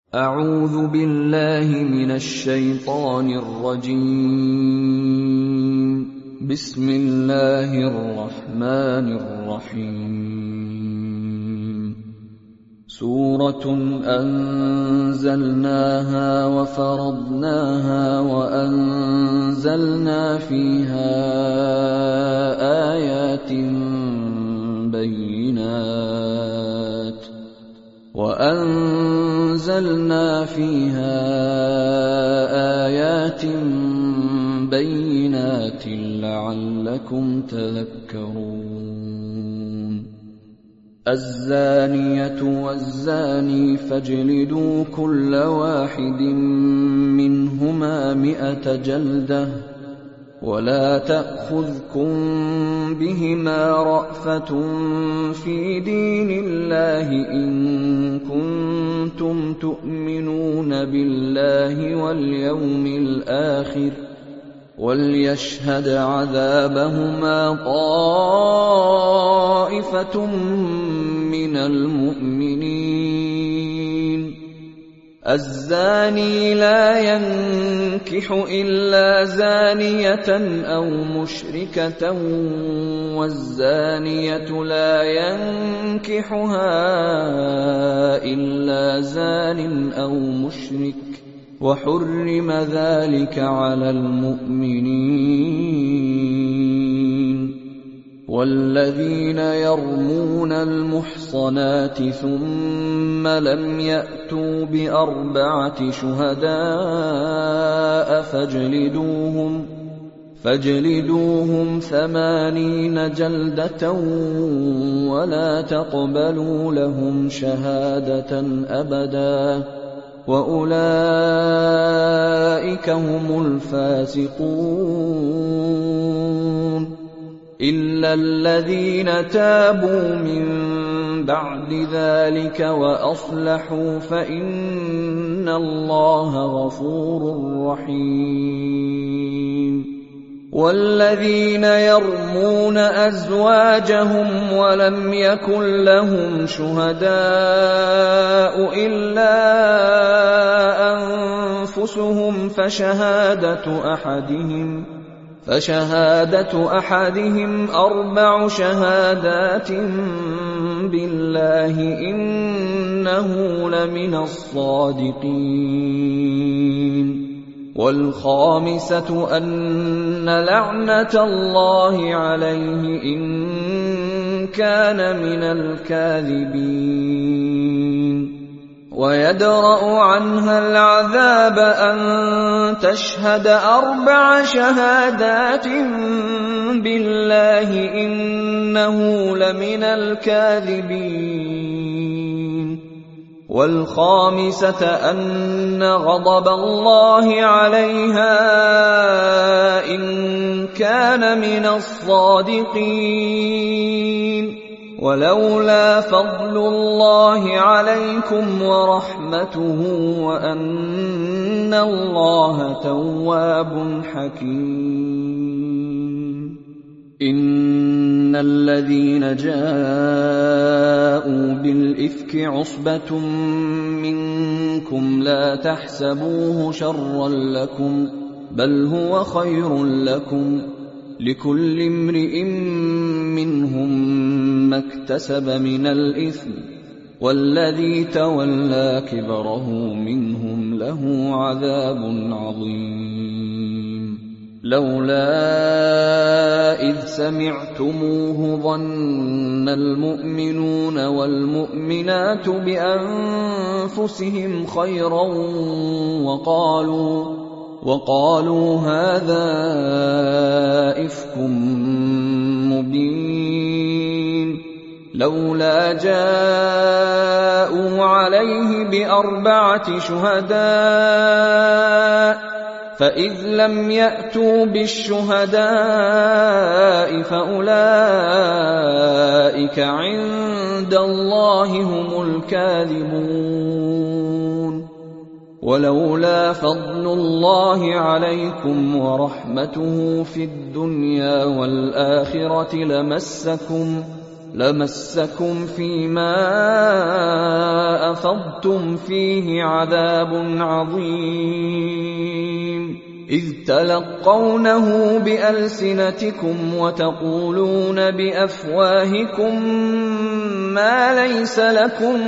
أعوذ بالله من الشيطان الرجيم. بسم الله الرحمن الرحيم. سورة أنزلناها وفرضناها وأنزلنا فيها آيات بينات لعلكم تذكرون. الزانية والزاني فاجلدوا كل واحد منهما 100 جلدة، ولا تأخذكم بهما رأفة في دين الله إن كنتم تؤمنون بالله واليوم الآخر، وليشهد عذابهما طائفة من المؤمنين. الزاني لا ينكح إلا زانية أو مشركة، والزانية لا ينكحها إلا زان أو مشرك، وحرم ذلك على المؤمنين. والذين يرمون المحصنات ثم لم يأتوا ب4 شهداء فاجلدوهم 80 جلدة، ولا تقبلوا لهم شهادة أبدا، وأولئك هم الفاسقون. إلا الذين تابوا من بعد ذلك وأصلحوا فإن الله غفور رحيم. والذين يرمون أزواجهم ولم يكن لهم شهداء إلا أنفسهم فشهادة أحدهم 4 شهادات بالله إنه لمن الصادقين. والخامسة أن لعنة الله عليه إن كان من الكاذبين. ويدرأ عنها العذاب أن تشهد 4 شهادات بالله إنه لمن الكاذبين. والخامسة أن غضب الله عليها إن كان من الصادقين. ولولا فضل الله عليكم ورحمته وأن الله تواب حكيم. إن الذين جاءوا بالإفك عصبة منكم لا تحسبوه شرا لكم، بل هو خير لكم، لكل امرئ منهم ما اكتسب من الإثم، والذي تولى كبره منهم له عذاب عظيم. لولا إذ سمعتموه ظن المؤمنون والمؤمنات بأنفسهم خيرا وقالوا هذا إفك مبين. لولا جاءوا عليه ب4 شهداء، فإذ لم يأتوا بالشهداء فأولئك عند الله هم الكاذبون. ولولا فضل الله عليكم ورحمته في الدنيا والآخرة لمسكم فيما أفضتم فيه عذاب عظيم إذ تلقونه بألسنتكم وتقولون بأفواهكم ما ليس لكم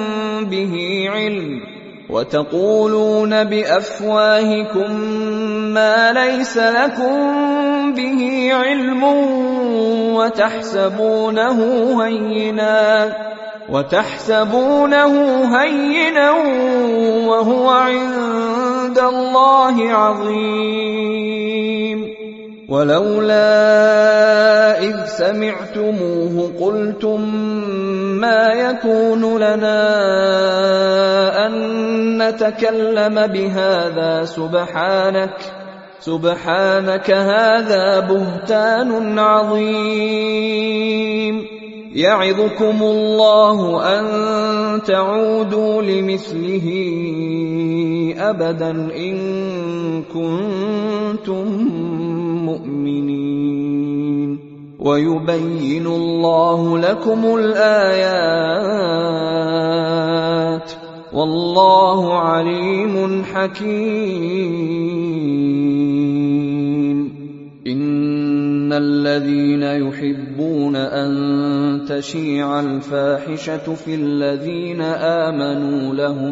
به علم وتحسبونه هينا وهو عند الله عظيم ولولا إذ سمعتموه قلتم ما يكون لنا أن نتكلم بهذا سبحانك هذا بهتان عظيم يعظكم الله أن تعودوا لمثله أبدا إن كنتم مؤمنين ويبين الله لكم الآيات والله عليم حكيم إن الذين يحبون أن تشيع الفاحشة في الذين آمنوا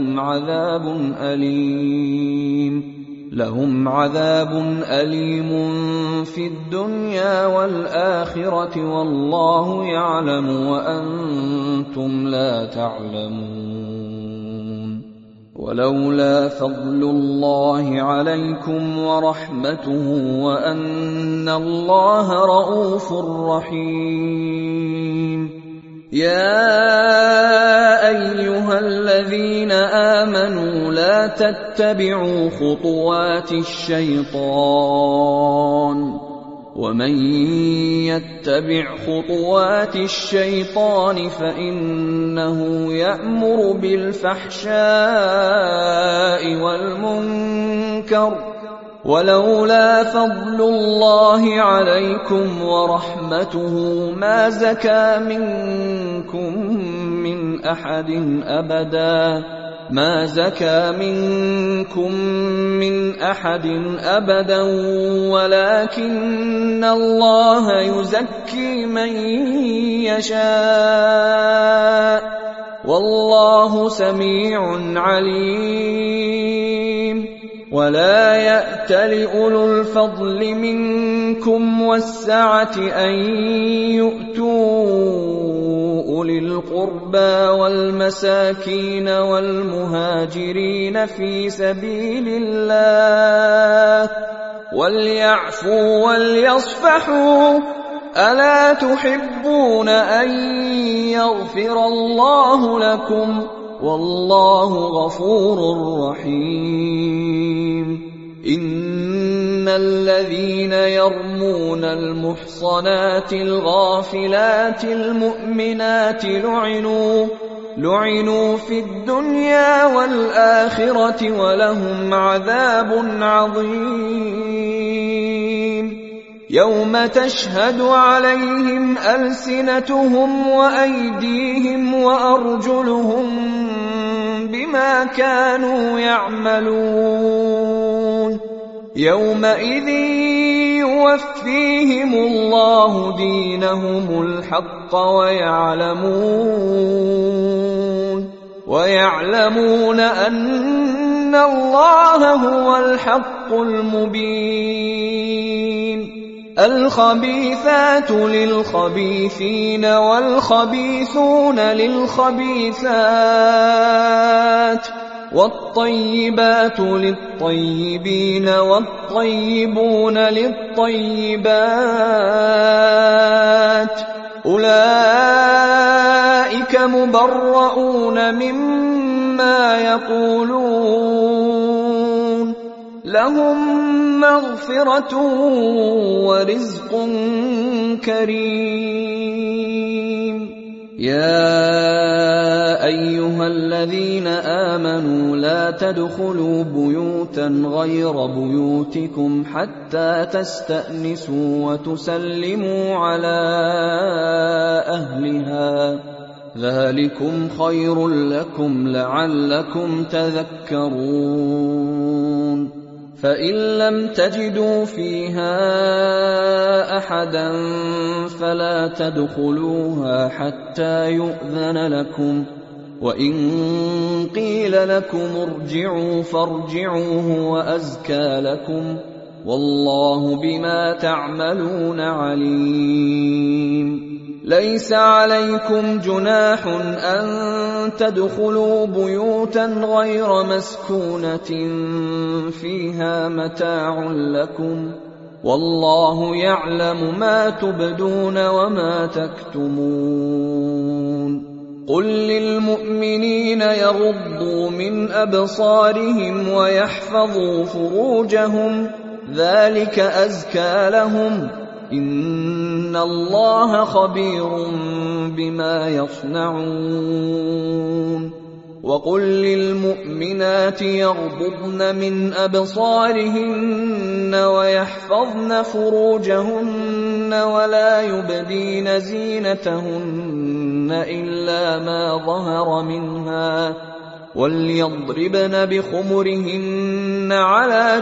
لهم عذاب أليم في الدنيا والآخرة والله يعلم وأنتم لا تعلمون ولولا فضل الله عليكم ورحمته وأن الله رءوف رحيم يا أيها الذين آمنوا لا تتبعوا خطوات الشيطان ومن يتبع خطوات الشيطان فإنه يأمر بالفحشاء والمنكر ولولا فضل الله عليكم ورحمته ما زكى منكم من أحد أبدا ولكن الله يزكي من يشاء والله سميع عليم ولا يأتل أولو الفضل منكم والسعة أن يؤتوا أولي القربى والمساكين والمهاجرين في سبيل الله وليعفوا وليصفحوا ألا تحبون أن يغفر الله لكم والله غفور رحيم إن الذين يرمون المحصنات الغافلات المؤمنات لعنوا في الدنيا والآخرة ولهم عذاب عظيم يوم تشهد عليهم ألسنتهم وأيديهم وأرجلهم بما كانوا يعملون يومئذ يوفيهم الله دينهم الحق ويعلمون أن الله هو الحق المبين الخبيثات للخبيثين والخبيثون للخبيثات والطيبات للطيبين والطيبون للطيبات أولئك مبرؤون مما يقولون لهم مغفرة ورزق كريم يا أيها الذين آمنوا لا تدخلوا بيوتا غير بيوتكم حتى تستأنسوا وتسلموا على أهلها ذلكم خير لكم لعلكم تذكرون. فإن لم تجدوا فيها أحدا فلا تدخلوها حتى يؤذن لكم، وإن قيل لكم ارجعوا فارجعوا هو أزكى لكم، والله بما تعملون عليم. ليس عليكم جناح أن تدخلوا بيوتا غير مسكونة فيها متاع لكم، والله يعلم ما تبدون وما تكتمون. قل للمؤمنين يغضوا من أبصارهم ويحفظوا فروجهم، ذلك أزكى لهم، إن الله خبير بما يصنعون. وقل للمؤمنات يغضضن من أبصارهن ويحفظن فروجهن ولا يبدين زينتهن إلا ما ظهر منها، وليضربن بخمرهن على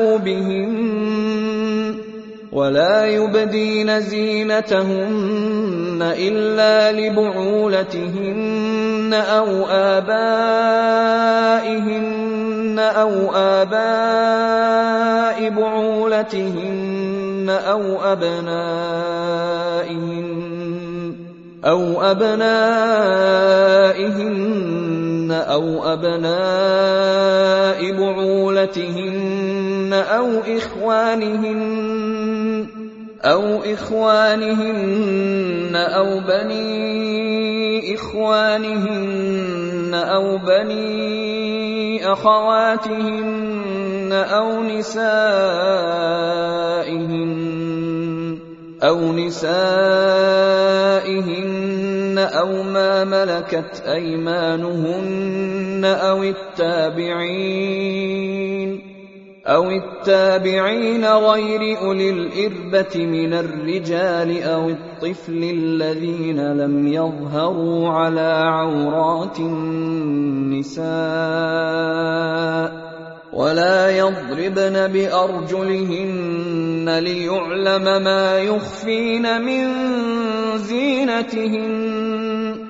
جيوبهن، ولا يبدين زينتهن إلا لبعولتهن أو آبائهن أو آباء بعولتهن أو أبنائهن أو أبناء بعولتهن أو إخوانهن أو بني إخوانهن أو بني أخواتهن أو نسائهن أو ما ملكت أيمانهن أو التابعين غير أولي الإربة من الرجال أو الطفل الذين لم يظهروا على عورات النساء، ولا يضربن بأرجلهن ليعلم ما يخفين من زينتهن،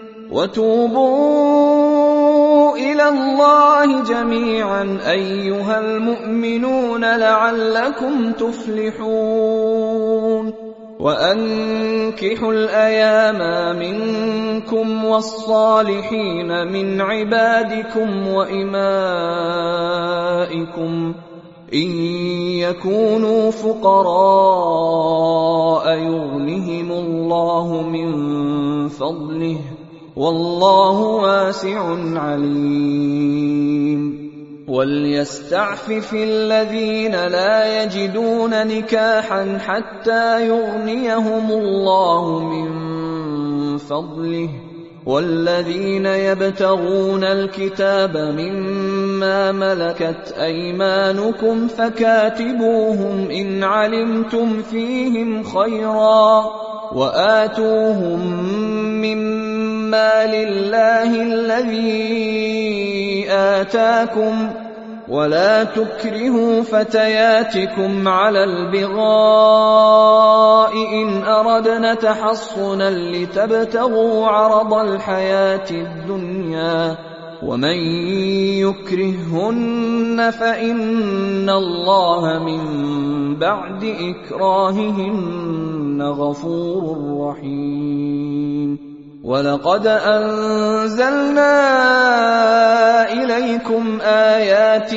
وتوبوا إلى الله جميعا أيها المؤمنون لعلكم تفلحون. وأنكحوا الأيام منكم والصالحين من عبادكم وإمائكم، إن يكونوا فقراء يغنهم الله من فضله، والله واسع عليم. وليستعفف الذين لا يجدون نكاحا حتى يغنيهم الله من فضله، والذين يبتغون الكتاب مما ملكت أيمانكم فكاتبوهم إن علمتم فيهم خيرا، وآتوهم مما لله الذي آتاكم، ولا تكرهوا فتياتكم على البغاء إن أردنا تحصنا لتبتغوا عرض الحياة الدنيا، ومن يكرههن فإن الله من بعد إكراههن غفور رحيم. ولقد أنزلنا إليكم آيات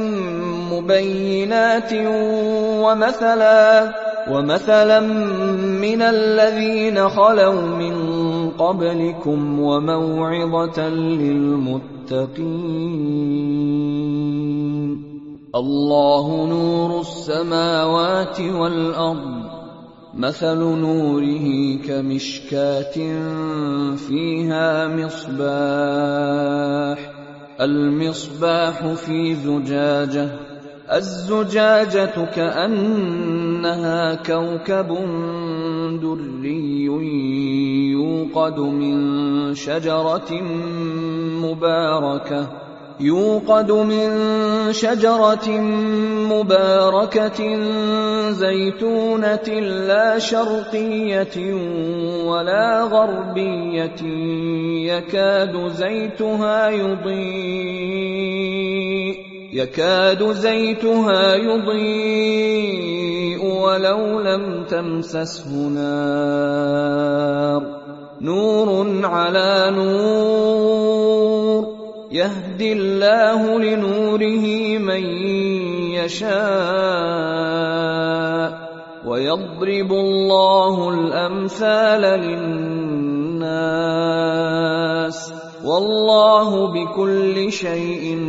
مبينات ومثلا من الذين خلوا من قبلكم وموعظة للمتقين. الله نور السماوات والأرض، مثل نوره كمشكاة فيها مصباح، المصباح في زجاجة، الزجاجة كأنها كوكب دري يوقد من شجرة مباركة زيتونة لا شرقية ولا غربية يكاد زيتها يضيء ولو لم تمسسه نار نور على نور يهدي الله لنوره من يشاء ويضرب الله الأمثال للناس والله بكل شيء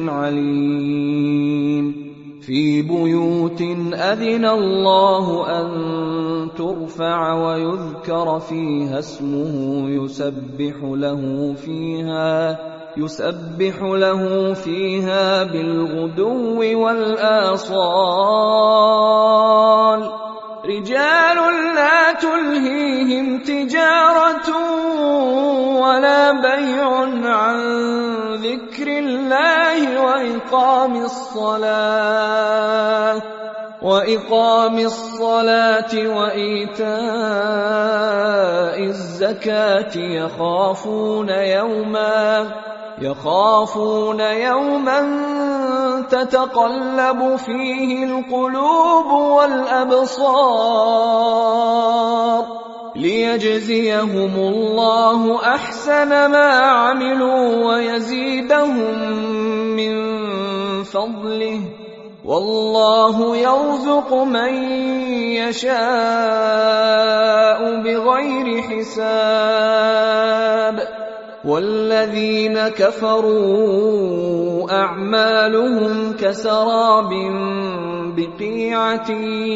عليم في بيوت أذن الله أن ترفع ويذكر فيها اسمه يسبح له فيها بالغدو والآصال رجال لا تلهيهم تجارة ولا بيع عن ذكر الله وإقام الصلاة وإيتاء الزكاة يخافون يوما تتقلب فيه القلوب والأبصار ليجزيهم الله أحسن ما عملوا ويزيدهم من فضله والله يرزق من يشاء بغير حساب والذين كفروا أعمالهم كسراب بقيعة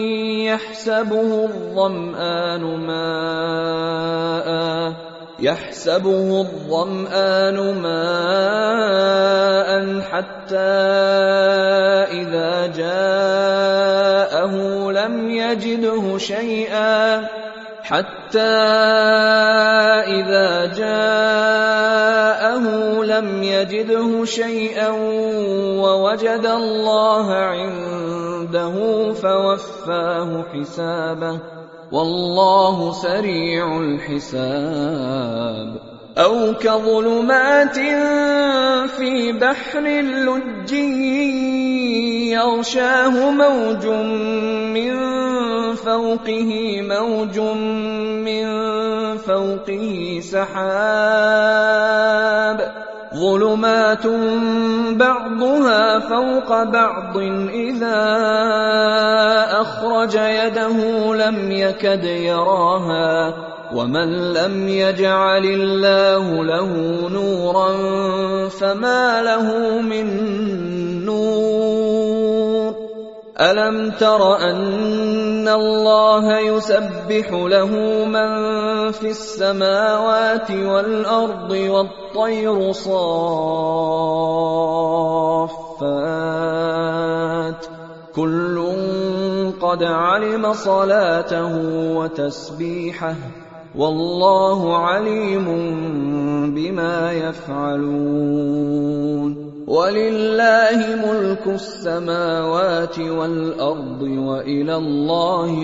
يحسبه الظمآن ماء حتى إذا جاءه لم يجده شيئا ووجد الله عنده فوفاه حسابه والله سريع الحساب أو كظلمات في بحر لجي يغشاه موج من فوقه سحاب ظلمات بعضها فوق بعض إذا أخرج يده لم يكد يراها ومن لم يجعل الله له نورا فما له من نور ألم تر أن الله يسبح له من في السماوات والأرض والطير صافات كل قد علم صلاته وتسبيحه والله عليم بما يفعلون ولله ملك السماوات والأرض وإلى الله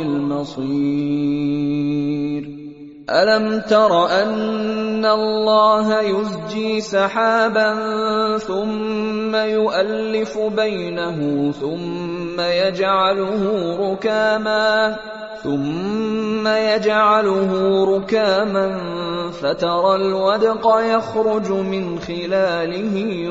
المصير ألم تر أن الله يزجي سحابا ثم يؤلف بينه ثم يجعله ركاما فترى الودق يخرج من خلاله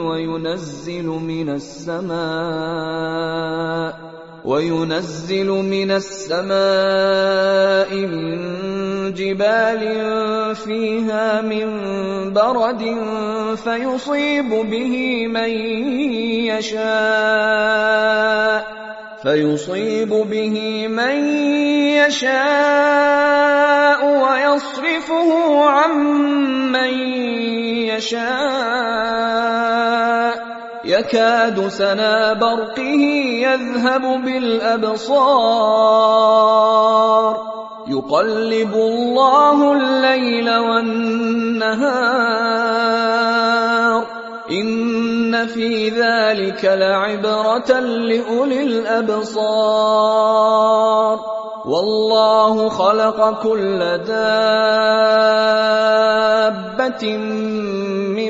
وينزل من السماء من جبال فيها من برد فيصيب به من يشاء ويصرفه عن من يشاء يكاد سنا برقه يذهب بالأبصار يقلب الله الليل والنهار إن في ذلك لعبرة لأولي الأبصار والله خلق كل دابة من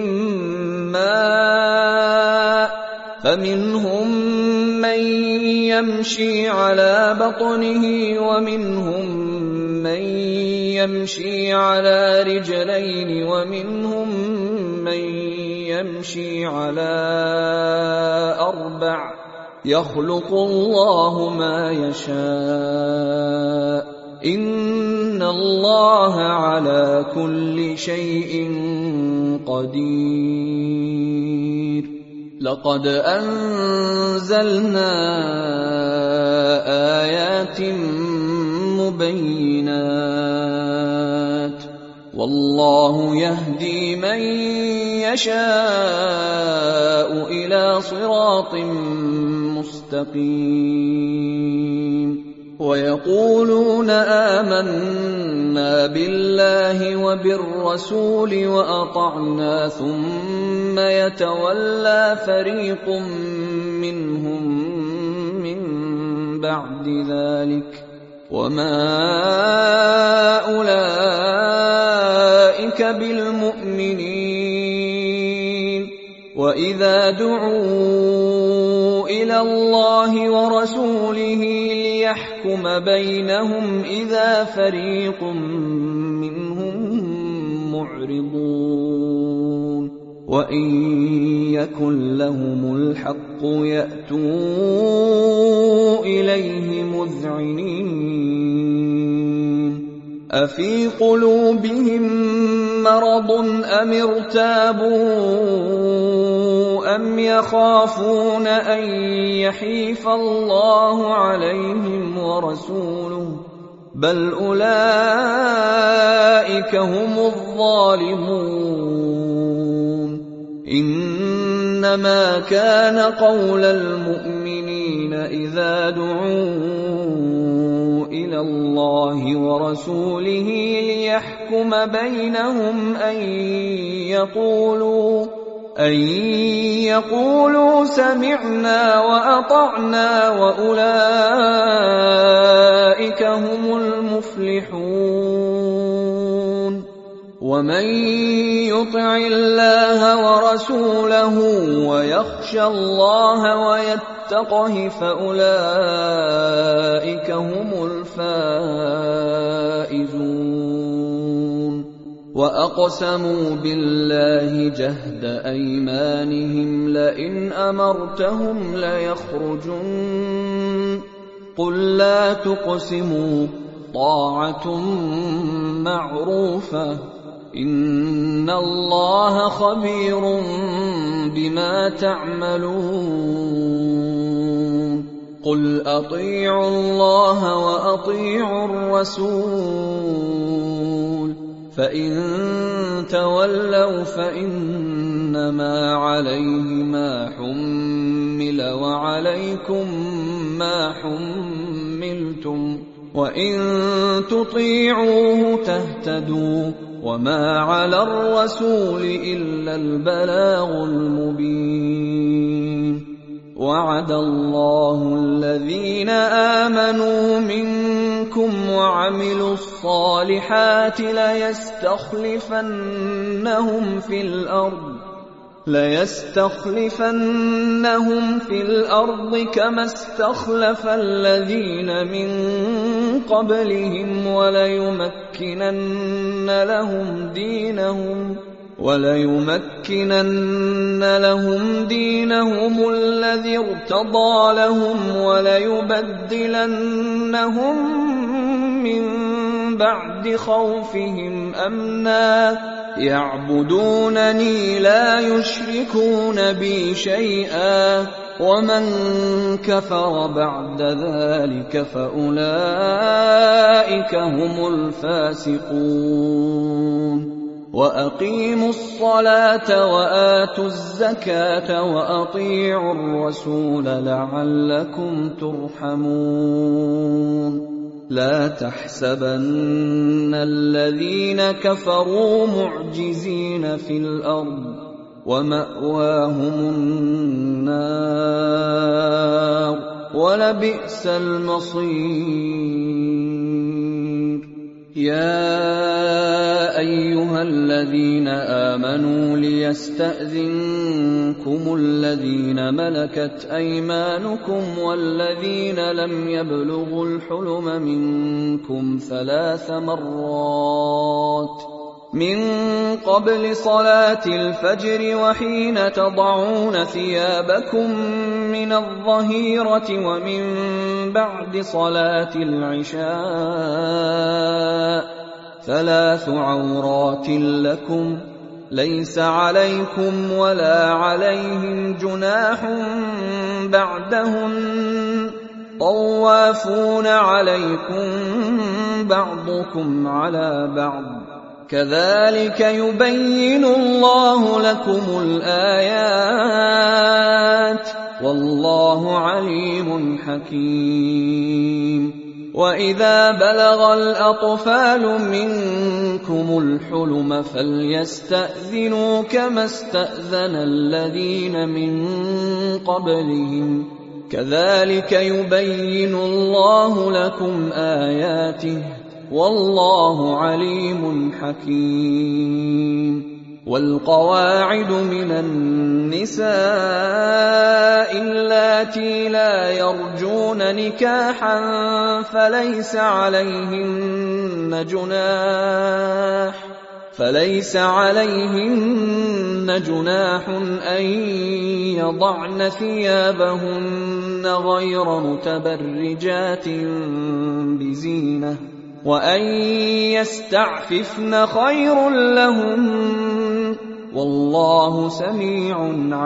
ماء فمنهم من يمشي على بطنه ومنهم من يمشي على رجلين ومنهم من يمشي على أربع يخلق الله ما يشاء إن الله على كل شيء قدير لقد أنزلنا آيات مبينات والله يهدي من يشاء إلى صراط مستقيم ويقولون آمنا بالله وبالرسول وأطعنا ثم يتولى فريق منهم من بعد ذلك وما أولئك بالمؤمنين وإذا دعوا إلى الله ورسوله ليحكم بينهم إذا فريق منهم معرضون وإن يكن لهم الحق يأتوا إليه مذعنين أفي قلوبهم مرض أم ارتابوا أم يخافون أن يحيف الله عليهم ورسوله بل أولئك هم الظالمون إنما كان قول المؤمنين إذا دعوا إلى الله ورسوله ليحكم بينهم أن يقولوا سمعنا وأطعنا وأولئك هم المفلحون ومن يطع الله ورسوله ويخشى الله ويتقه فأولئك هم الفائزون وأقسموا بالله جهد أيمانهم لئن أمرتهم ليخرجن قل لا تقسموا طاعة معروفة إن الله خبير بما تعملون قل أطيعوا الله وأطيعوا الرسول فإن تولوا فإنما عليه ما حمل وعليكم ما حملتم وإن تطيعوه تهتدوا وما على الرسول إلا البلاغ المبين وعد الله الذين آمنوا منكم وعملوا الصالحات ليستخلفنهم في الأرض كما استخلف الذين من قبلهم وليمكنن لهم دينهم الذي ارتضى لهم وليبدلنهم من بعد خوفهم أمنا يعبدونني لا يشركون بي شيئا ومن كفر بعد ذلك فأولئك هم الفاسقون وأقيموا الصلاة وآتوا الزكاة وأطيعوا الرسول لعلكم ترحمون لا تحسبن الذين كفروا معجزين في الأرض ومأواهم النار ولبئس المصير يا أيها الذين آمنوا ليستأذنكم الذين ملكت أيمانكم والذين لم يبلغوا الحلم منكم 3 مرات من قبل صلاة الفجر وحين تضعون ثيابكم من الظهيرة ومن بعد صلاة العشاء 3 عورات لكم ليس عليكم ولا عليهم جناح بعدهن طوافون عليكم بعضكم على بعض كذلك يبين الله لكم الآيات والله عليم حكيم وإذا بلغ الأطفال منكم الحلم فليستأذنوا كما استأذن الذين من قبلهم كذلك يبين الله لكم آياته والله عليم حكيم والقواعد من النساء اللاتي لا يرجون نكاحا فليس عليهن جناح أن يضعن ثيابهن غير متبرجات بزينة وأن يستعففن خير لهن والله سميع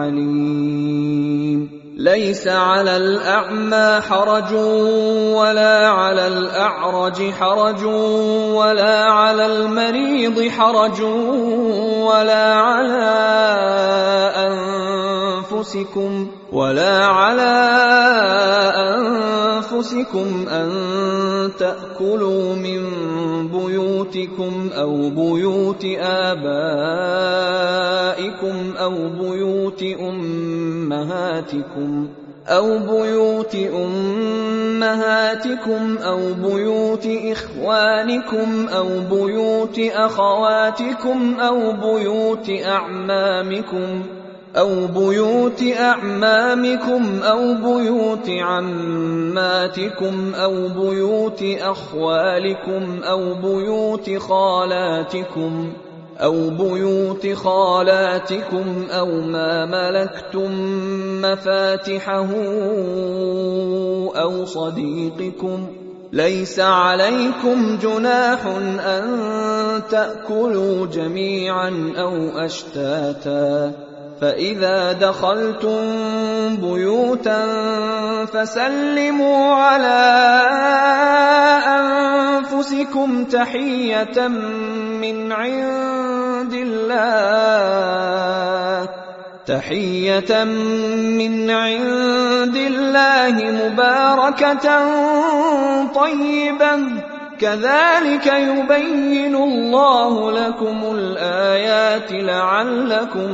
عليم ليس على الأعمى حرج ولا على الأعرج حرج ولا على المريض حرج ولا على أنفسكم أن تأكلوا من بيوتكم أو بيوت آبائكم أو بيوت أمهاتكم أو بيوت إخوانكم أو بيوت أخواتكم أو بيوت أعمامكم أو بيوت عماتكم أو بيوت أخوالكم أو بيوت خالاتكم أو ما ملكتم مفاتحه أو صديقكم ليس عليكم جناح أن تأكلوا جميعا أو أشتاتا فإذا دخلتم بيوتا فسلموا على أنفسكم تحية من عند الله مباركة طيبة كذلك يبين الله لكم الآيات لعلكم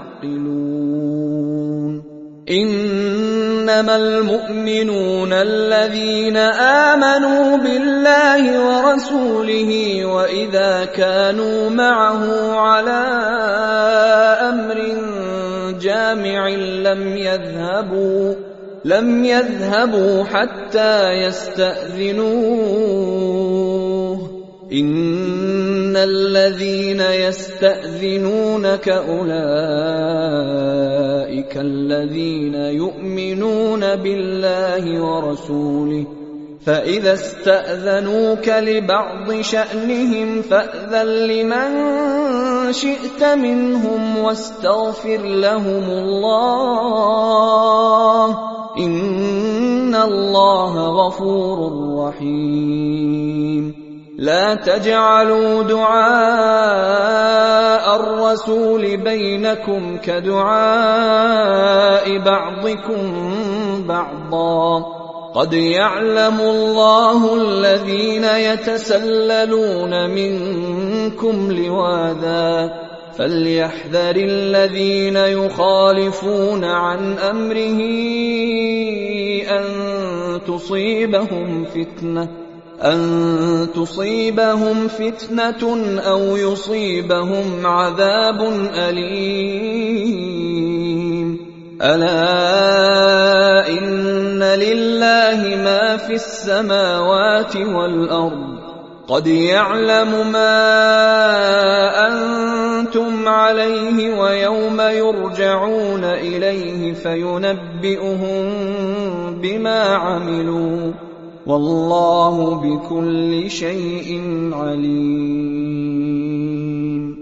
تعقلون إنما المؤمنون الذين آمنوا بالله ورسوله وإذا كانوا معه على أمر جامع لم يذهبوا حتى يستأذنوه إن الذين يستأذنونك أولئك الذين يؤمنون بالله ورسوله فإذا استأذنوك لبعض شأنهم فأذن لمن شئت منهم واستغفر لهم الله إن الله غفور رحيم لا تجعلوا دعاء الرسول بينكم كدعاء بعضكم بعضا قد يعلم الله الذين يتسللون منكم لواذا فليحذر الذين يخالفون عن أمره أن تصيبهم فتنة أو يصيبهم عذاب أليم. ألا إن لله ما في السماوات والأرض قد يعلم ما أنتم عليه ويوم يرجعون إليه فينبئهم بما عملوا والله بكل شيء عليم.